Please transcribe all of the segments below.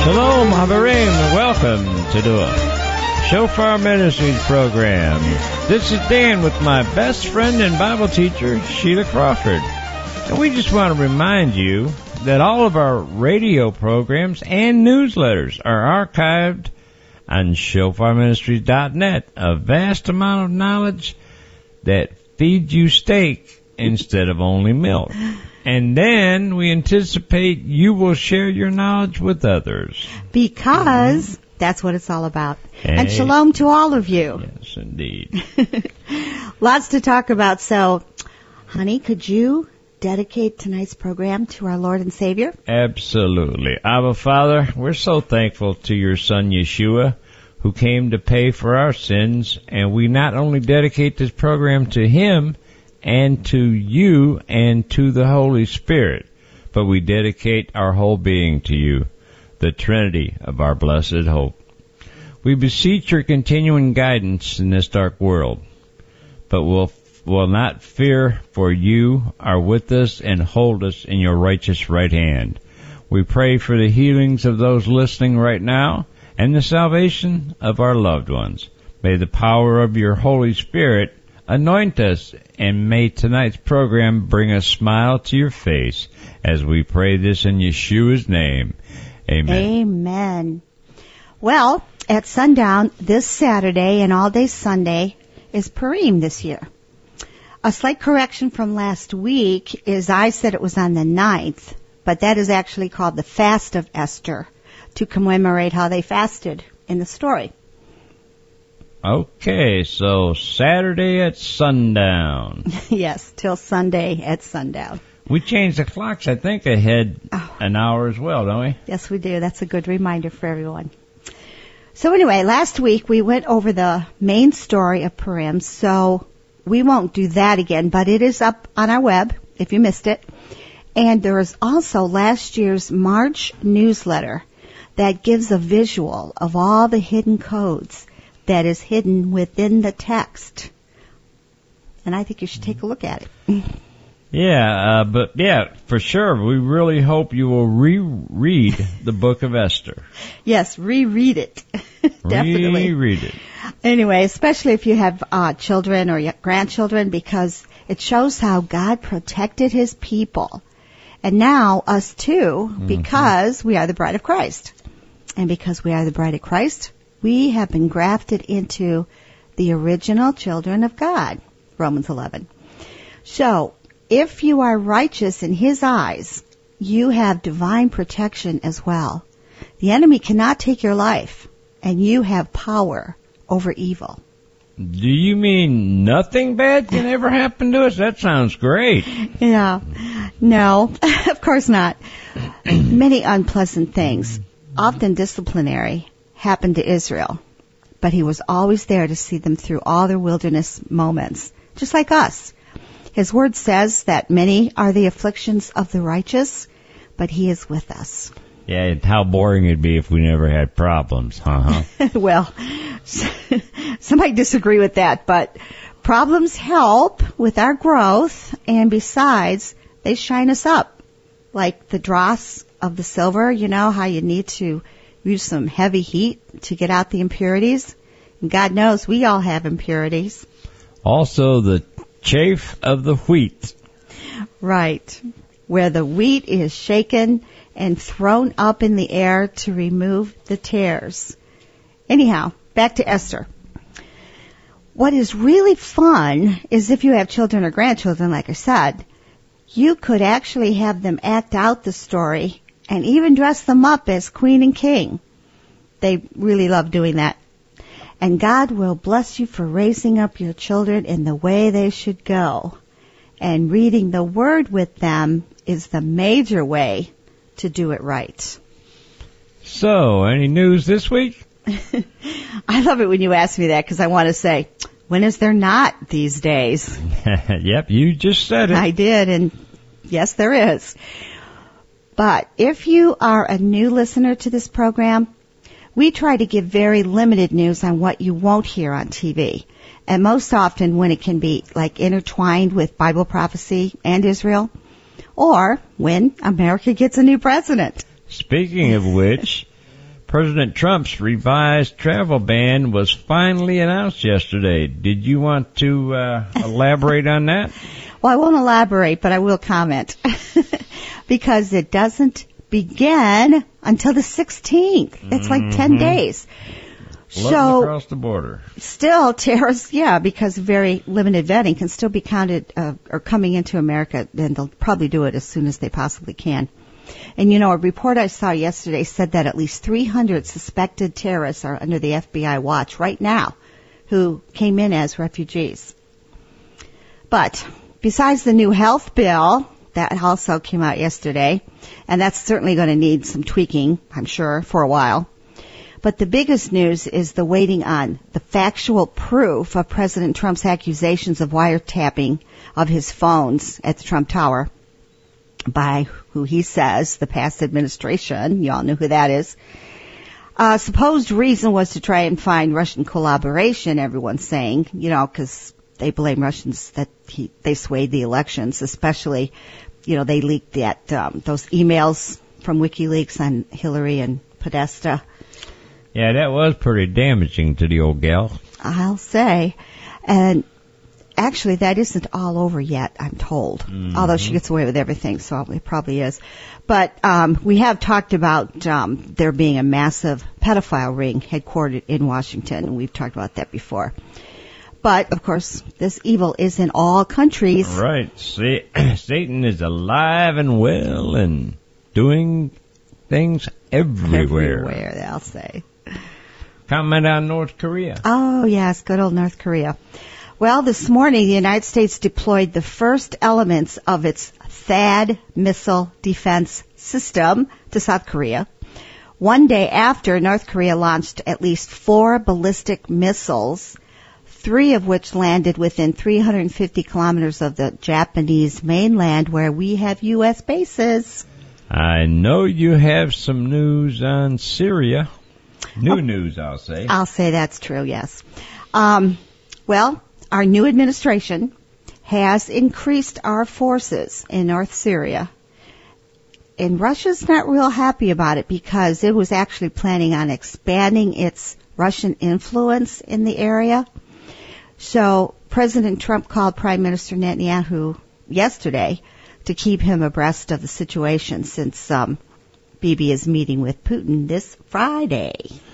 Shalom, Haverim, and welcome to the Shofar Ministries program. This is Dan with my best friend and Bible teacher, Sheila Crawford. And we just want to remind you that all of our radio programs and newsletters are archived on shofarministries.net, a vast amount of knowledge that feeds you steak instead of only milk. And then we anticipate you will share your knowledge with others. Because that's what it's all about. Hey. And shalom to all of you. Yes, indeed. Lots to talk about. So, honey, could you dedicate tonight's program to our Lord and Savior? Absolutely. Abba, Father, we're so thankful to your Son, Yeshua, who came to pay for our sins. And we not only dedicate this program to him, and to you and to the Holy Spirit, but we dedicate our whole being to you, the Trinity of our blessed hope. We beseech your continuing guidance in this dark world, but will not fear, for you are with us and hold us in your righteous right hand. We pray for the healings of those listening right now and the salvation of our loved ones. May the power of your Holy Spirit anoint us, and may tonight's program bring a smile to your face as we pray this in Yeshua's name. Amen. Amen. Well, at sundown this Saturday and all day Sunday is Purim this year. A slight correction from last week is I said it was on the 9th, but that is actually called the Fast of Esther to commemorate how they fasted in the story. Okay, so Saturday at sundown. Yes, till Sunday at sundown. We changed the clocks, I think, ahead an hour as well, don't we? Yes, we do. That's a good reminder for everyone. So anyway, last week we went over the main story of Purim, so we won't do that again, but it is up on our web if you missed it. And there is also last year's March newsletter that gives a visual of all the hidden codes that is hidden within the text. And I think you should take a look at it. Yeah, for sure. We really hope you will reread the book of Esther. Yes, reread it. Definitely. Reread it. Anyway, especially if you have children or grandchildren, because it shows how God protected his people. And now us too, because we are the bride of Christ. And because we are the bride of Christ, we have been grafted into the original children of God, Romans 11. So, if you are righteous in his eyes, you have divine protection as well. The enemy cannot take your life, and you have power over evil. Do you mean nothing bad can ever happen to us? That sounds great. Yeah. No, of course not. Many unpleasant things, often disciplinary, happened to Israel, but he was always there to see them through all their wilderness moments, just like us. His word says that many are the afflictions of the righteous, but he is with us. Yeah, how boring it'd be if we never had problems, Well, some might disagree with that, but problems help with our growth, and besides, they shine us up. Like the dross of the silver, you know how you need to use some heavy heat to get out the impurities. And God knows we all have impurities. Also, the chaff of the wheat. Right. Where the wheat is shaken and thrown up in the air to remove the tares. Anyhow, back to Esther. What is really fun is if you have children or grandchildren, like I said, you could actually have them act out the story and even dress them up as queen and king. They really love doing that. And God will bless you for raising up your children in the way they should go. And reading the Word with them is the major way to do it right. So, any news this week? I love it when you ask me that because I want to say, when is there not these days? Yep, you just said it. I did, and yes, there is. But if you are a new listener to this program, we try to give very limited news on what you won't hear on TV. And most often when it can be like intertwined with Bible prophecy and Israel, or when America gets a new president. Speaking of which, President Trump's revised travel ban was finally announced yesterday. Did you want to elaborate on that? Well, I won't elaborate, but I will comment. Because it doesn't begin until the 16th. It's like 10 days. Floating across the border. Still, terrorists, because very limited vetting can still be counted or coming into America, and they'll probably do it as soon as they possibly can. And, a report I saw yesterday said that at least 300 suspected terrorists are under the FBI watch right now who came in as refugees. But besides the new health bill, that also came out yesterday, and that's certainly going to need some tweaking, I'm sure, for a while. But the biggest news is the waiting on the factual proof of President Trump's accusations of wiretapping of his phones at the Trump Tower by who he says, the past administration. You all know who that is. Supposed reason was to try and find Russian collaboration, everyone's saying, because they blame Russians that they swayed the elections, especially, they leaked those emails from WikiLeaks on Hillary and Podesta. Yeah, that was pretty damaging to the old gal. I'll say. And actually, that isn't all over yet, I'm told. Mm-hmm. Although she gets away with everything, so it probably is. But we have talked about there being a massive pedophile ring headquartered in Washington, and we've talked about that before. But, of course, this evil is in all countries. Right. Satan is alive and well and doing things everywhere. Everywhere, I'll say. Comment on North Korea. Oh, yes, good old North Korea. Well, this morning, the United States deployed the first elements of its THAAD missile defense system to South Korea. One day after, North Korea launched at least 4 ballistic missiles, 3 of which landed within 350 kilometers of the Japanese mainland, where we have U.S. bases. I know you have some news on Syria. News, I'll say. I'll say that's true, yes. Well, our new administration has increased our forces in North Syria. And Russia's not real happy about it because it was actually planning on expanding its Russian influence in the area. So President Trump called Prime Minister Netanyahu yesterday to keep him abreast of the situation since Bibi is meeting with Putin this Friday.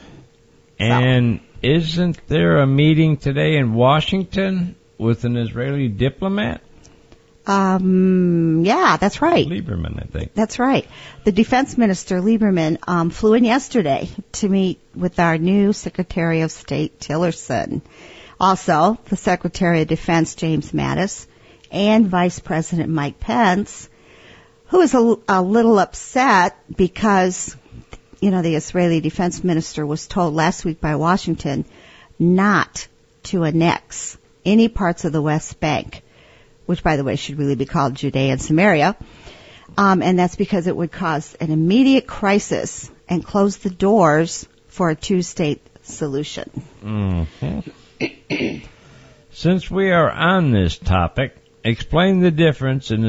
And isn't there a meeting today in Washington with an Israeli diplomat? Yeah, that's right. Lieberman, I think. That's right. The defense minister, Lieberman, flew in yesterday to meet with our new Secretary of State, Tillerson. Also, the Secretary of Defense, James Mattis, and Vice President Mike Pence, who is a little upset because, the Israeli defense minister was told last week by Washington not to annex any parts of the West Bank, which, by the way, should really be called Judea and Samaria. And that's because it would cause an immediate crisis and close the doors for a 2-state solution. Mm-hmm. Since we are on this topic, explain the difference in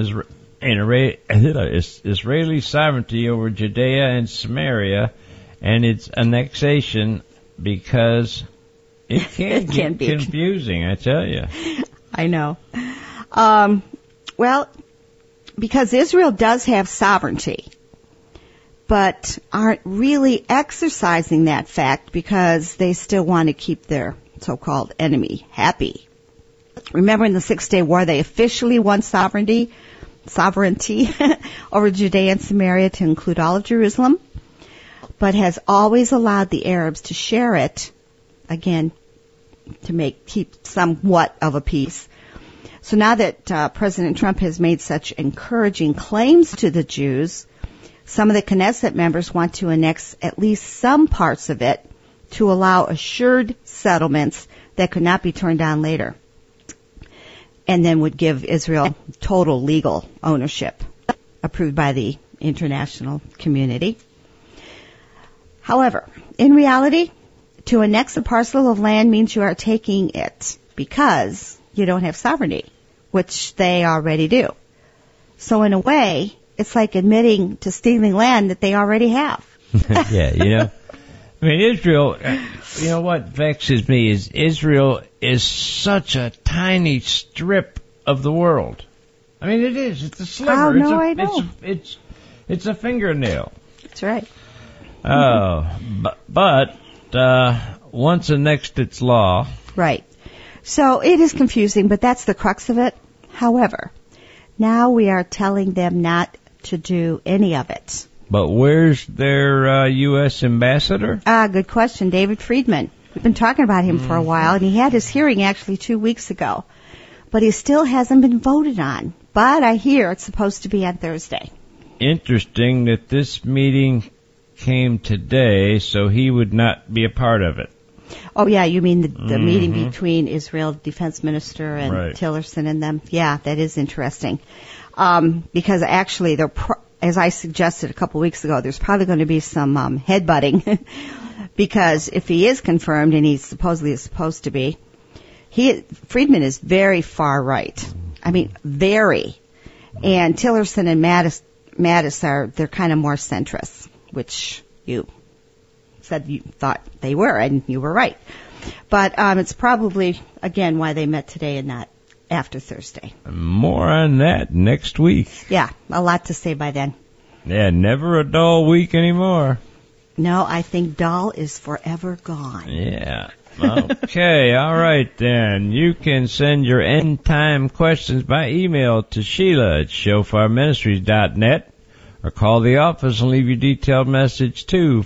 Israeli sovereignty over Judea and Samaria and its annexation, because it can be confusing, I tell you. I know. Well, because Israel does have sovereignty, but aren't really exercising that fact because they still want to keep their so-called enemy happy. Remember, in the 6-Day War, they officially won sovereignty over Judea and Samaria to include all of Jerusalem, but has always allowed the Arabs to share it, again, to keep somewhat of a peace. So now that President Trump has made such encouraging claims to the Jews, some of the Knesset members want to annex at least some parts of it to allow assured settlements that could not be turned down later, and then would give Israel total legal ownership, approved by the international community. However, in reality, to annex a parcel of land means you are taking it because you don't have sovereignty, which they already do. So in a way, it's like admitting to stealing land that they already have. Yeah, I mean, Israel, you know what vexes me is Israel is such a tiny strip of the world. I mean, it is. It's a sliver. Oh, no, I know. It's a fingernail. That's right. But once annexed its law. Right. So it is confusing, but that's the crux of it. However, now we are telling them not to do any of it. But where's their U.S. ambassador? Good question. David Friedman. We've been talking about him for a while, and he had his hearing actually 2 weeks ago. But he still hasn't been voted on. But I hear it's supposed to be on Thursday. Interesting that this meeting came today, so he would not be a part of it. Oh, yeah, you mean the meeting between Israel Defense Minister and Right. Tillerson and them? Yeah, that is interesting. Because actually, as I suggested a couple weeks ago, there's probably going to be some headbutting. Because if he is confirmed, and he supposedly is supposed to be, Friedman is very far right. I mean, very. And Tillerson and Mattis they're kind of more centrist, which you said you thought they were, and you were right. But it's probably, again, why they met today and not after Thursday. More on that next week. Yeah, a lot to say by then. Yeah, never a dull week anymore. No, I think dull is forever gone. Yeah. Okay, all right then. You can send your end time questions by email to Sheila at shofarministries.net or call the office and leave your detailed message to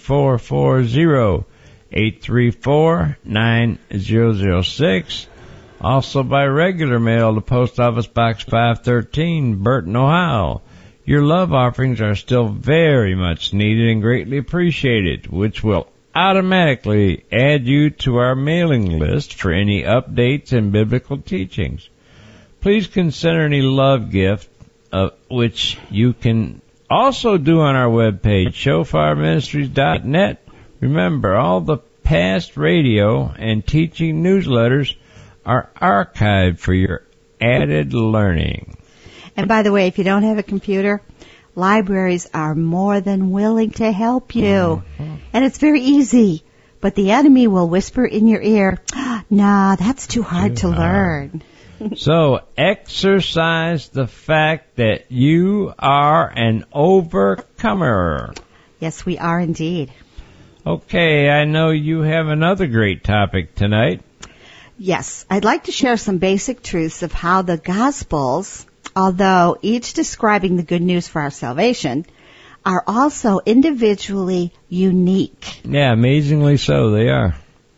440-834-9006. Also by regular mail to Post Office Box 513, Burton, Ohio. Your love offerings are still very much needed and greatly appreciated, which will automatically add you to our mailing list for any updates and biblical teachings. Please consider any love gift, which you can also do on our webpage, shofarministries.net. Remember, all the past radio and teaching newsletters are archived for your added learning. And by the way, if you don't have a computer, libraries are more than willing to help you. And it's very easy. But the enemy will whisper in your ear, nah, that's too hard to learn. So exercise the fact that you are an overcomer. Yes, we are indeed. Okay, I know you have another great topic tonight. Yes, I'd like to share some basic truths of how the Gospels, although each describing the good news for our salvation, are also individually unique. Yeah, amazingly so, they are.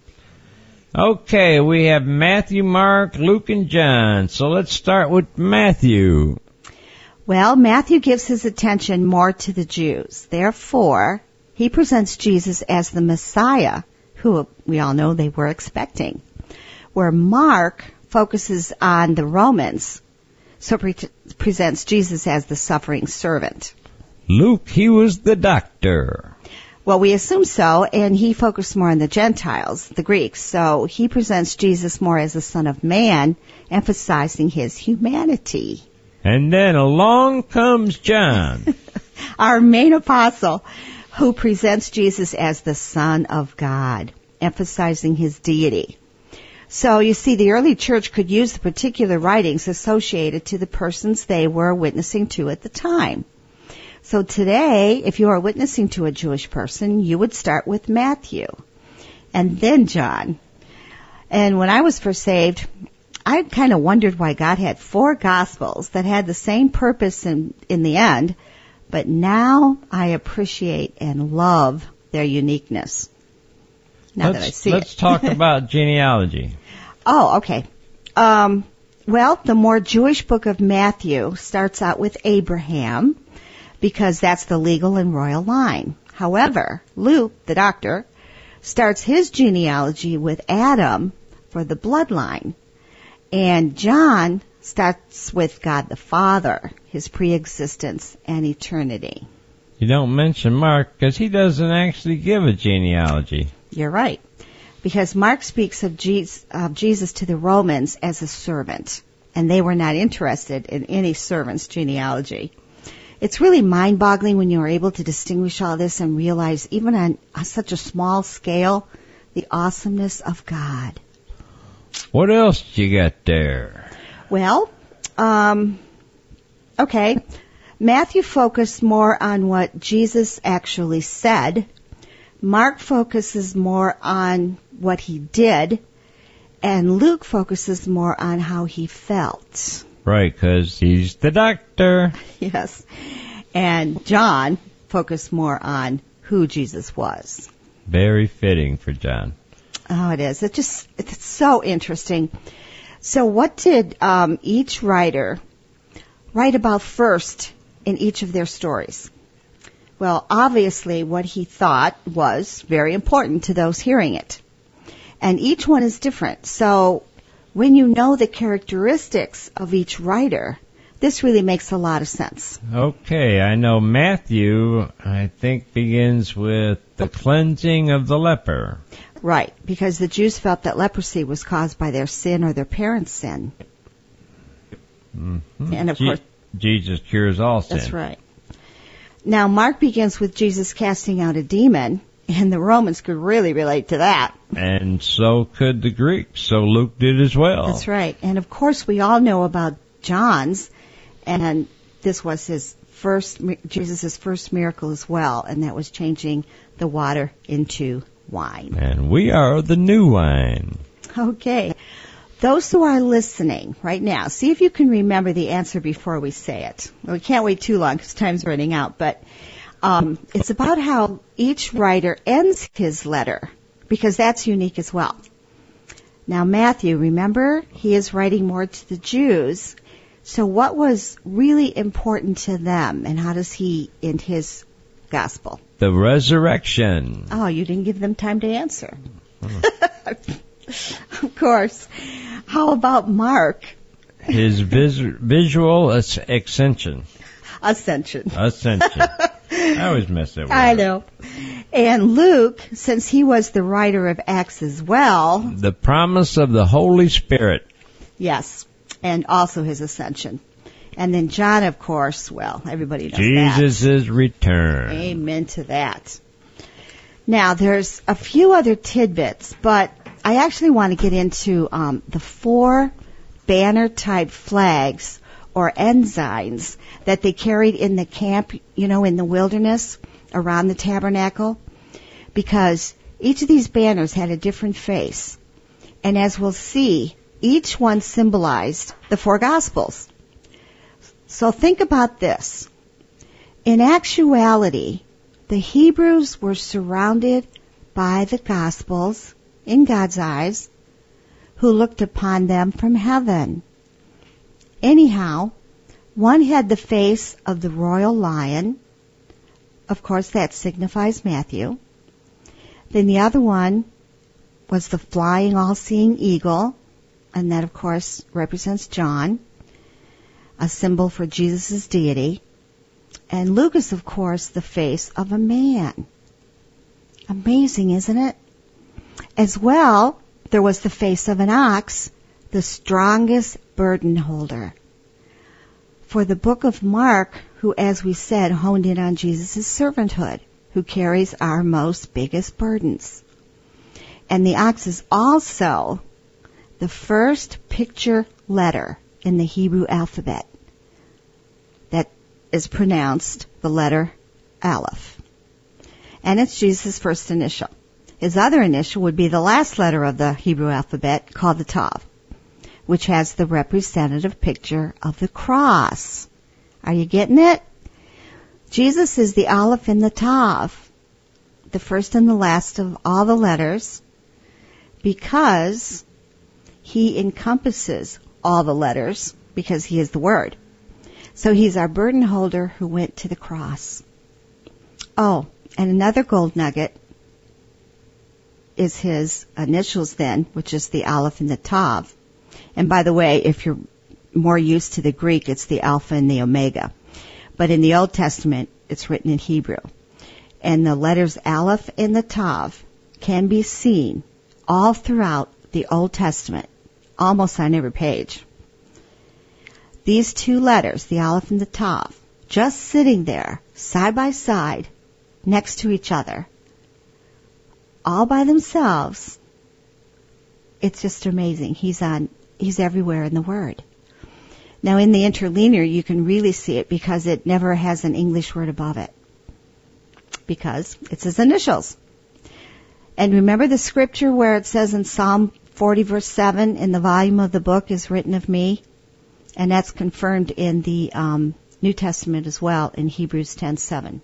Okay, we have Matthew, Mark, Luke, and John. So let's start with Matthew. Well, Matthew gives his attention more to the Jews. Therefore, he presents Jesus as the Messiah, who we all know they were expecting. Where Mark focuses on the Romans, so presents Jesus as the suffering servant. Luke, he was the doctor. Well, we assume so, and he focused more on the Gentiles, the Greeks, so he presents Jesus more as the Son of Man, emphasizing his humanity. And then along comes John. Our main apostle, who presents Jesus as the Son of God, emphasizing his deity. So you see, the early church could use the particular writings associated to the persons they were witnessing to at the time. So today, if you are witnessing to a Jewish person, you would start with Matthew and then John. And when I was first saved, I kind of wondered why God had 4 Gospels that had the same purpose in the end, but now I appreciate and love their uniqueness. Now that I see it. Let's talk about genealogy. Oh, okay. Well, the more Jewish book of Matthew starts out with Abraham, because that's the legal and royal line. However, Luke, the doctor, starts his genealogy with Adam for the bloodline. And John starts with God the Father, his preexistence and eternity. You don't mention Mark because he doesn't actually give a genealogy. You're right. Because Mark speaks of Jesus to the Romans as a servant, and they were not interested in any servant's genealogy. It's really mind-boggling when you're able to distinguish all this and realize, even on such a small scale, the awesomeness of God. What else you got there? Well, okay. Matthew focused more on what Jesus actually said. Mark focuses more on what he did. And Luke focuses more on how he felt. Right, because he's the doctor. Yes. And John focused more on who Jesus was. Very fitting for John. Oh, it is. It's so interesting. So what did each writer write about first in each of their stories? Well, obviously what he thought was very important to those hearing it. And each one is different. So when you know the characteristics of each writer, this really makes a lot of sense. Okay, I know Matthew, I think, begins with the cleansing of the leper. Right, because the Jews felt that leprosy was caused by their sin or their parents' sin. Mm-hmm. And of course, Jesus cures all sin. That's right. Now, Mark begins with Jesus casting out a demon, and the Romans could really relate to that. And so could the Greeks, so Luke did as well. That's right. And of course, we all know about John's, and this was Jesus' first miracle as well, and that was changing the water into wine. And we are the new wine. Okay. Those who are listening right now, see if you can remember the answer before we say it. Well, we can't wait too long because time's running out, but it's about how each writer ends his letter, because that's unique as well. Now, Matthew, remember, he is writing more to the Jews. So what was really important to them, and how does he end his gospel? The resurrection. Oh, you didn't give them time to answer. Of course. How about Mark? His visual ascension. Ascension. I always mess that word up. I know. And Luke, since he was the writer of Acts as well. The promise of the Holy Spirit. Yes. And also his ascension. And then John, of course, well, everybody knows that. Jesus' return. Amen to that. Now, there's a few other tidbits, but I actually want to get into the 4 banner-type flags or ensigns that they carried in the camp, in the wilderness around the tabernacle, because each of these banners had a different face. And as we'll see, each one symbolized the 4 Gospels. So think about this. In actuality, the Hebrews were surrounded by the Gospels, in God's eyes, who looked upon them from heaven. Anyhow, one had the face of the royal lion. Of course, that signifies Matthew. Then the other one was the flying, all-seeing eagle, and that, of course, represents John, a symbol for Jesus' deity. And Luke is, of course, the face of a man. Amazing, isn't it? As well, there was the face of an ox, the strongest burden holder. For the book of Mark, who, as we said, honed in on Jesus' servanthood, who carries our most biggest burdens. And the ox is also the first picture letter in the Hebrew alphabet that is pronounced the letter Aleph. And it's Jesus' first initial. His other initial would be the last letter of the Hebrew alphabet, called the Tav, which has the representative picture of the cross. Are you getting it? Jesus is the Aleph and the Tav, the first and the last of all the letters, because he encompasses all the letters, because he is the Word. So he's our burden holder who went to the cross. Oh, and another gold nugget is his initials then, which is the Aleph and the Tav. And by the way, if you're more used to the Greek, it's the Alpha and the Omega. But in the Old Testament, it's written in Hebrew. And the letters Aleph and the Tav can be seen all throughout the Old Testament, almost on every page. These 2 letters, the Aleph and the Tav, just sitting there, side by side, next to each other, all by themselves. It's just amazing. He's everywhere in the Word. Now in the interlinear, you can really see it because it never has an English word above it. Because it's his initials. And remember the scripture where it says in Psalm 40 verse 7, in the volume of the book is written of me? And that's confirmed in the New Testament as well in Hebrews 10:7.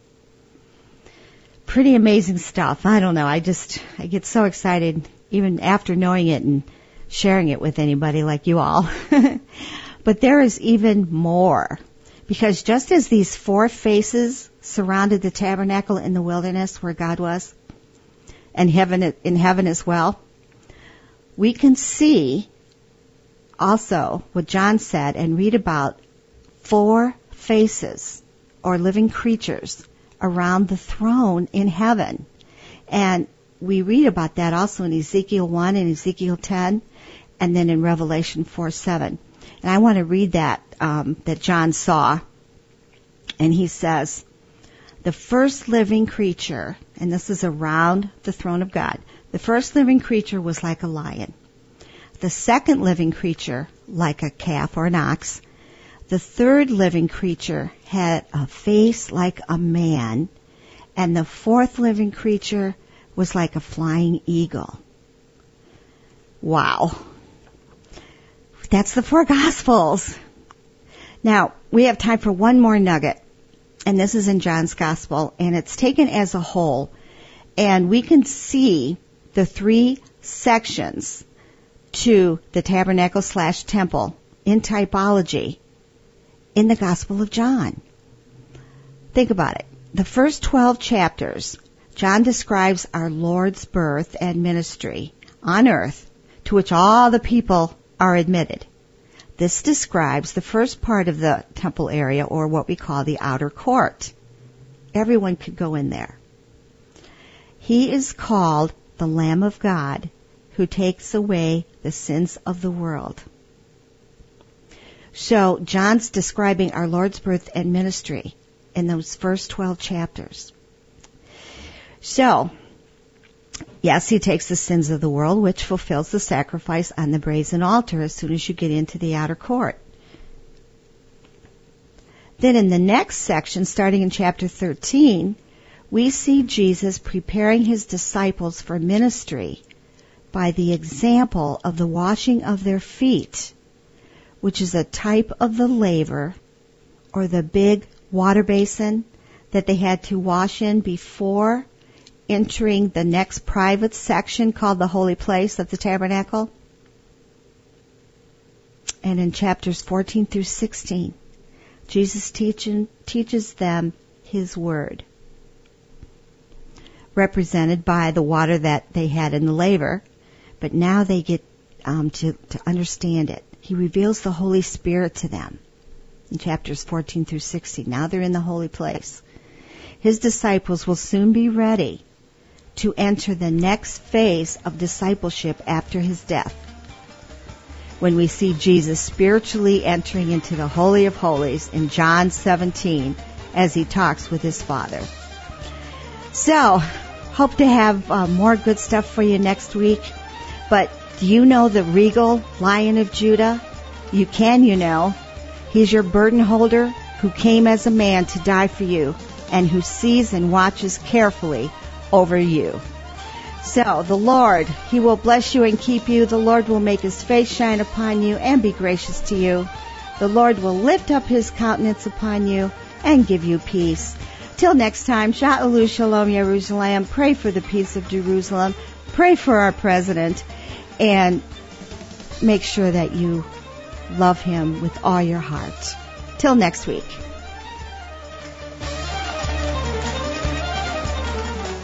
Pretty amazing stuff. I don't know. I get so excited even after knowing it and sharing it with anybody like you all. But there is even more. Because just as these four faces surrounded the tabernacle in the wilderness where God was, and in heaven as well, we can see also what John said and read about four faces or living creatures around the throne in heaven. And we read about that also in Ezekiel 1 and Ezekiel 10 and then in Revelation 4:7. And I want to read that John saw. And he says, the first living creature, and this is around the throne of God, the first living creature was like a lion. The second living creature, like a calf or an ox. The third living creature had a face like a man. And the fourth living creature was like a flying eagle. Wow. That's the four Gospels. Now, we have time for one more nugget. And this is in John's Gospel. And it's taken as a whole. And we can see the three sections to the tabernacle/temple in typology in the Gospel of John. Think about it. The first 12 chapters, John describes our Lord's birth and ministry on earth, to which all the people are admitted. This describes the first part of the temple area, or what we call the outer court. Everyone could go in there. He is called the Lamb of God, who takes away the sins of the world. So John's describing our Lord's birth and ministry in those first 12 chapters. So, yes, he takes the sins of the world, which fulfills the sacrifice on the brazen altar as soon as you get into the outer court. Then in the next section, starting in chapter 13, we see Jesus preparing his disciples for ministry by the example of the washing of their feet, which is a type of the laver, or the big water basin that they had to wash in before entering the next private section called the holy place of the tabernacle. And in chapters 14 through 16, Jesus teaches them his word, represented by the water that they had in the laver, but now they get to understand it. He reveals the Holy Spirit to them in chapters 14 through 16. Now they're in the holy place. His disciples will soon be ready to enter the next phase of discipleship after his death, when we see Jesus spiritually entering into the Holy of Holies in John 17 as he talks with his Father. So, hope to have more good stuff for you next week. But do you know the regal Lion of Judah? You can, you know. He's your burden holder who came as a man to die for you and who sees and watches carefully over you. So, the Lord, he will bless you and keep you. The Lord will make his face shine upon you and be gracious to you. The Lord will lift up his countenance upon you and give you peace. Till next time, Sha'ulu Shalom Yerushalayim. Pray for the peace of Jerusalem. Pray for our president. And make sure that you love him with all your heart. Till next week.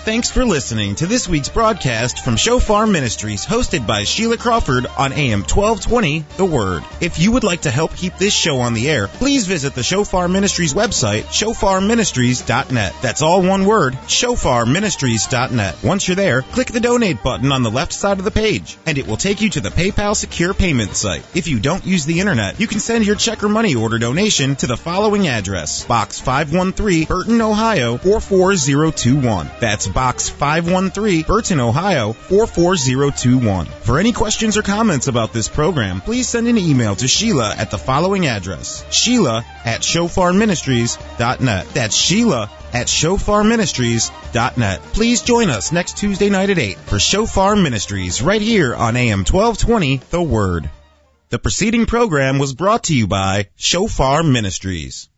Thanks for listening to this week's broadcast from Shofar Ministries, hosted by Sheila Crawford on AM 1220, The Word. If you would like to help keep this show on the air, please visit the Shofar Ministries website, shofarministries.net. That's all one word, shofarministries.net. Once you're there, click the donate button on the left side of the page, and it will take you to the PayPal secure payment site. If you don't use the internet, you can send your check or money order donation to the following address: Box 513, Burton, Ohio 44021. That's Box 513, Burton, Ohio 44021. For any questions or comments about this program, please send an email to Sheila at the following address: Sheila@shofarministries.net. That's Sheila at shofarministries.net. Please join us next Tuesday night at 8 for Shofar Ministries right here on AM 1220, The Word. The preceding program was brought to you by Shofar Ministries.